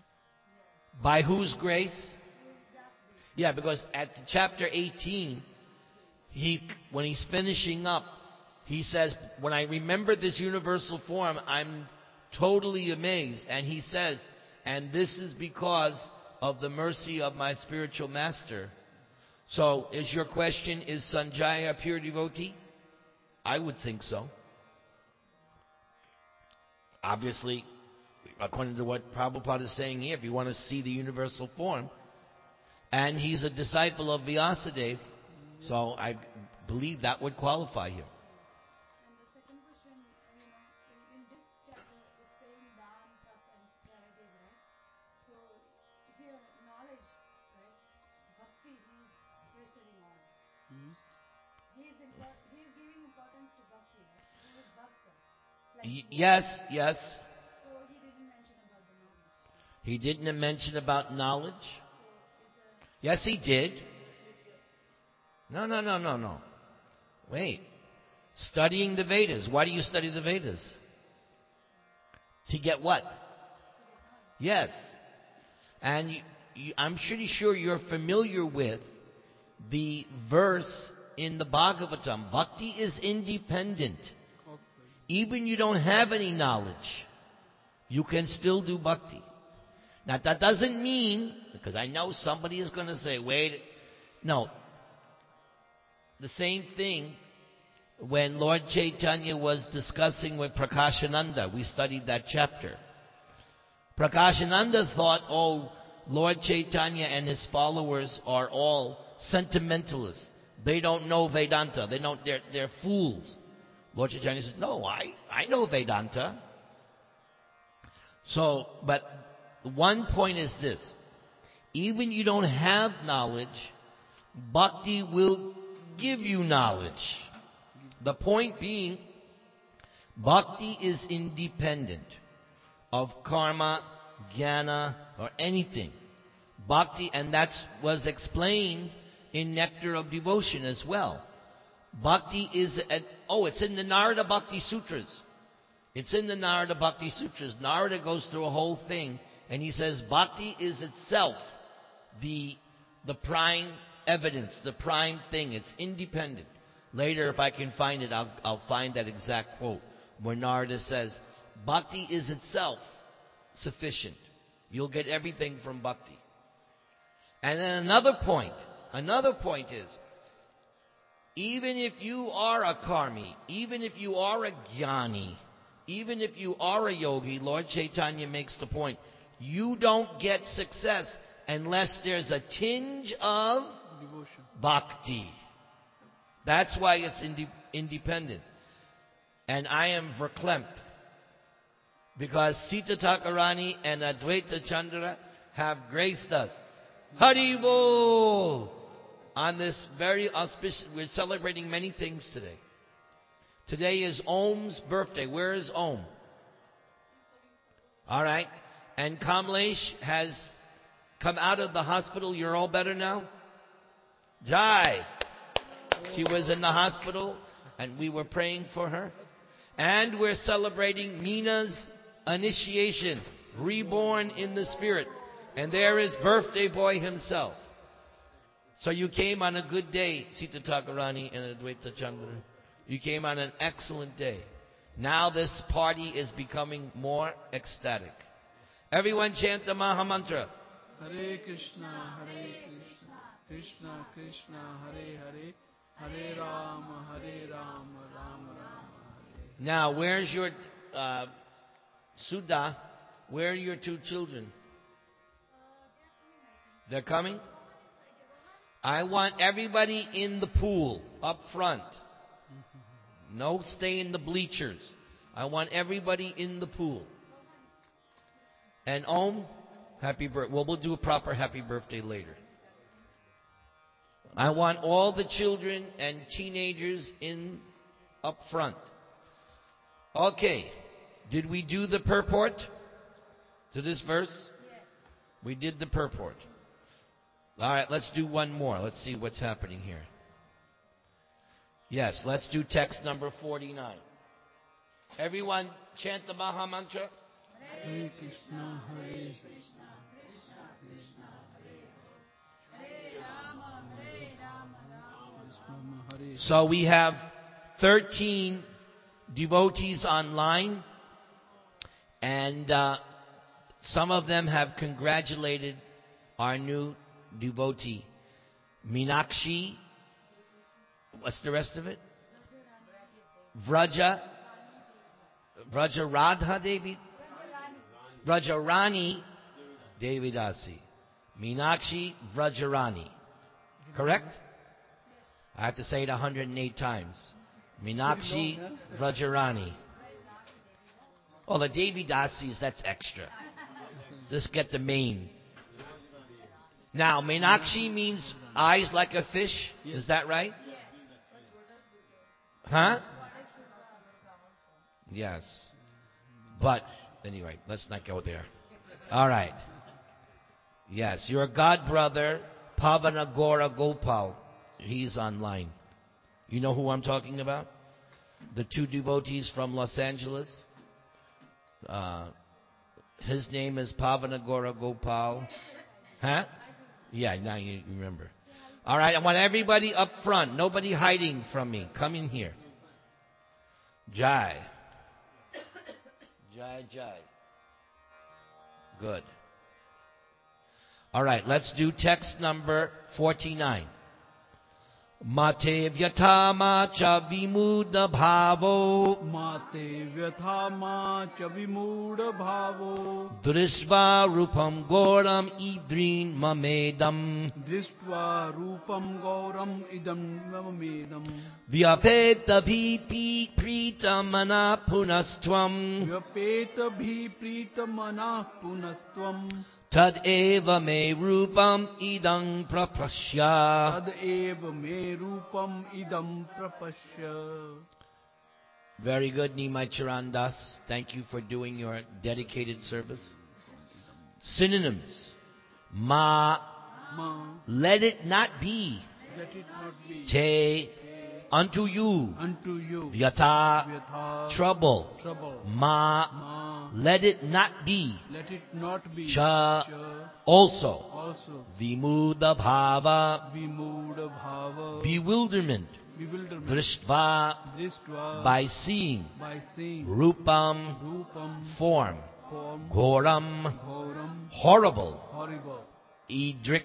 Yes. By whose grace? Who is that grace? Yeah, because at chapter eighteen, he, when he's finishing up, he says, when I remember this universal form, I'm totally amazed. And he says, and this is because of the mercy of my spiritual master. So, is your question, is Sanjaya a pure devotee? I would think so. Obviously, according to what Prabhupada is saying here, if you want to see the universal form, and he's a disciple of Vyasadeva, so I believe that would qualify here. And the second question, uh, you know, in, in this chapter, it's saying Dan, Tat, and charities, right? So here, knowledge, right? Bhakti, he is pursuing on. He is impor- he is giving importance to bhakti, right? He is bhakta. Like Y- what- yes, yes. So he didn't mention about the knowledge. He didn't mention about knowledge. So is a Yes, he did. No, no, no, no, no. Wait. Studying the Vedas. Why do you study the Vedas? To get what? Yes. And you, you, I'm pretty sure you're familiar with the verse in the Bhagavatam. Bhakti is independent. Even you don't have any knowledge, you can still do bhakti. Now that doesn't mean, because I know somebody is going to say, wait, no. The same thing when Lord Chaitanya was discussing with Prakashananda. We studied that chapter. Prakashananda thought, oh, Lord Chaitanya and his followers are all sentimentalists. They don't know Vedanta. They don't, they're, they're fools. Lord Chaitanya says, no, I, I know Vedanta. So, but one point is this. Even you don't have knowledge, bhakti will give you knowledge. The point being, bhakti is independent of karma, jnana, or anything. Bhakti, and that was explained in Nectar of Devotion as well. Bhakti is, a, oh, it's in the Narada Bhakti Sutras. It's in the Narada Bhakti Sutras. Narada goes through a whole thing, and he says bhakti is itself the, the prime evidence, the prime thing. It's independent. Later, if I can find it, I'll, I'll find that exact quote where Narada says, bhakti is itself sufficient. You'll get everything from bhakti. And then another point, another point is, even if you are a karmi, even if you are a jnani, even if you are a yogi, Lord Chaitanya makes the point, you don't get success unless there's a tinge of Devotion. bhakti. That's why it's inde- independent. And I am verklempt. Because Sita Thakurani and Advaita Chandra have graced us. Hari Bol! On this very auspicious, we're celebrating many things today. Today is Om's birthday. Where is Om? Alright. And Kamlesh has come out of the hospital. You're all better now? Jai! She was in the hospital and we were praying for her. And we're celebrating Mina's initiation, reborn in the spirit. And there is birthday boy himself. So you came on a good day, Sita Thakurani and Advaita Chandra. You came on an excellent day. Now this party is becoming more ecstatic. Everyone chant the Maha Mantra. Hare Krishna, Hare Krishna, Krishna Krishna, Hare Hare, Hare Rama, Hare Rama, Rama Rama, Hare. Now, where's your uh, Sudha? Where are your two children? They're coming? I want everybody in the pool, up front. No stay in the bleachers. I want everybody in the pool. And Om, happy birthday. Well, we'll do a proper happy birthday later. I want all the children and teenagers in up front. Okay. Did we do the purport to this verse? We did the purport. All right, let's do one more. Let's see what's happening here. Yes, let's do text number forty-nine. Everyone chant the Maha Mantra. Hare Krishna, Hare Krishna, So we have thirteen devotees online, and uh, some of them have congratulated our new devotee, Meenakshi. What's the rest of it? Vraja, Vraja Radha Devi, Vrajarani Devidasi, Meenakshi Vrajarani. Correct? I have to say it one hundred eight times. Meenakshi Vrajarani. Oh, the Devidasis, that's extra. Let's get the main. Now, Meenakshi means eyes like a fish. Is that right? Huh? Yes. But, anyway, let's not go there. All right. Yes, your god brother, Pavanagora Gopal, he's online. You know who I'm talking about? The two devotees from Los Angeles. Uh, his name is Pavanagora Gopal. Huh? Yeah, now you remember. All right, I want everybody up front. Nobody hiding from me. Come in here. Jai. Jai, Jai. Good. All right, let's do text number forty-nine. Mate vyatama cha vimuda bhavo Mate Vyathama Chavimooda Bhavo Drishva rupam goram idrin mamedam Drishtva Rupam Gauram Idam Mamedam Vyapeta bhipi pritamana punastvam Vyapeta Bhi Pritamana Punastvam Tad eva me rupam idam prapashya. Tad eva me rupam idam prapashya. Very good, Nimai Charandas. Thank you for doing your dedicated service. Synonyms. Ma, Ma, let it not be. let it not be. Te, unto you. Unto you. Vyata, Vyatha, trouble. trouble. Ma, Ma, let it not be. let it not be. Cha, Cha, also. also. Vimuda bhava, Vimuda Bhava, bewilderment. bewilderment. Drishtva, Drishtva, by seeing. by seeing. Rupam, Rupam, form. form. Goram, Ghoram, horrible. horrible. Idrik,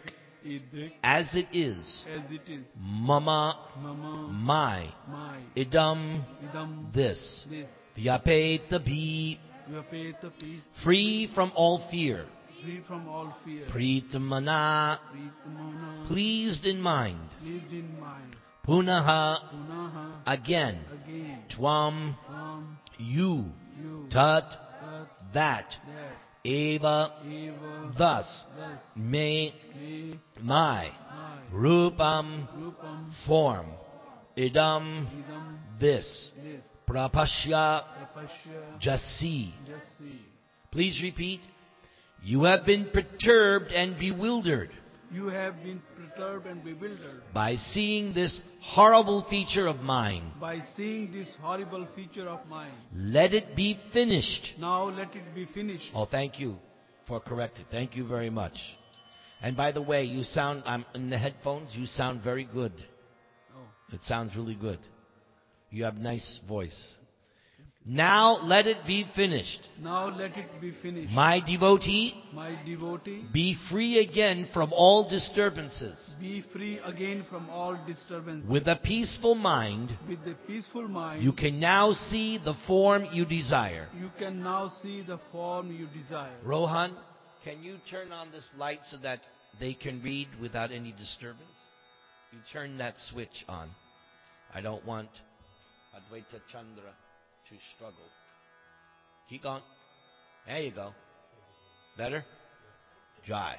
idrik, as it is, as it is, mama, mama, my, my, idam, idam, this, this, vyapetapi, vyapetapi, free from all fear, free from all fear, pritamana, pritamana, pleased in mind, pleased in mind, punaha, punaha, again, again, tvam, tvam, you, you, tat, tat, that, that, eva, eva, thus, thus, me, me, my, my, rupam, rupam, form, idam, idam, this, this, prapashya, prapashya, jasi. just see. Please repeat. You have been perturbed and bewildered You have been perturbed and bewildered by seeing this horrible feature of mine. by seeing this horrible feature of mine. Let it be finished. Now let it be finished. Oh, thank you for correcting. Thank you very much. And by the way, you sound, I'm in the headphones, you sound very good. Oh. It sounds really good. You have nice voice. Now let it be finished. Now let it be finished. My devotee, My devotee, be free again from all disturbances. be free again from all disturbance. With a peaceful mind, With a peaceful mind, you can now see the form you desire. you can now see the form you desire. Rohan, can you turn on this light so that they can read without any disturbance? You turn that switch on. I don't want Advaita Chandra to struggle. Keep going. There you go. Better? Jai.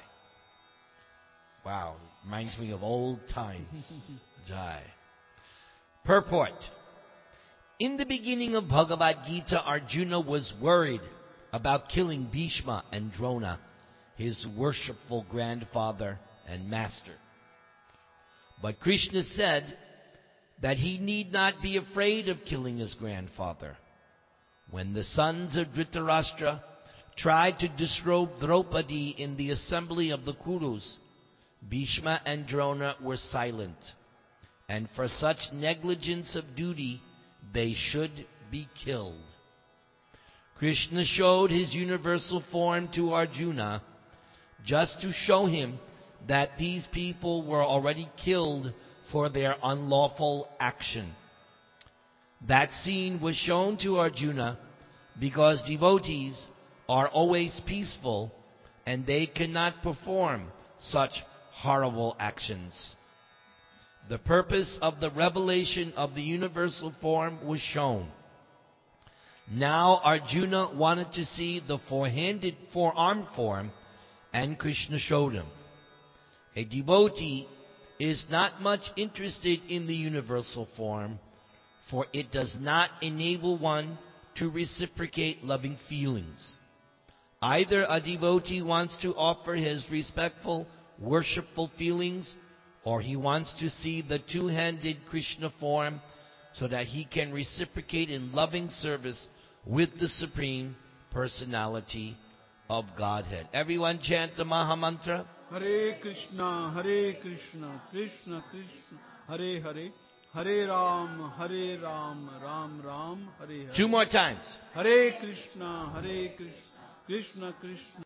Wow. Reminds me of old times. Jai. Purport. In the beginning of Bhagavad Gita, Arjuna was worried about killing Bhishma and Drona, his worshipful grandfather and master. But Krishna said that he need not be afraid of killing his grandfather. When the sons of Dhritarashtra tried to disrobe Draupadi in the assembly of the Kurus, Bhishma and Drona were silent, and for such negligence of duty they should be killed. Krishna showed his universal form to Arjuna just to show him that these people were already killed for their unlawful action. That scene was shown to Arjuna because devotees are always peaceful and they cannot perform such horrible actions. The purpose of the revelation of the universal form was shown. Now Arjuna wanted to see the four-handed, four-armed form, and Krishna showed him. A devotee is not much interested in the universal form, for it does not enable one to reciprocate loving feelings. Either a devotee wants to offer his respectful, worshipful feelings, or he wants to see the two-handed Krishna form so that he can reciprocate in loving service with the Supreme Personality of Godhead. Everyone chant the Maha Mantra. Hare Krishna, Hare Krishna, Krishna Krishna, Hare Hare, Hare Ram, Hare Ram, Ram Ram, Hare Hare. Two more times. Hare Krishna, Hare Krishna, Krishna Krishna.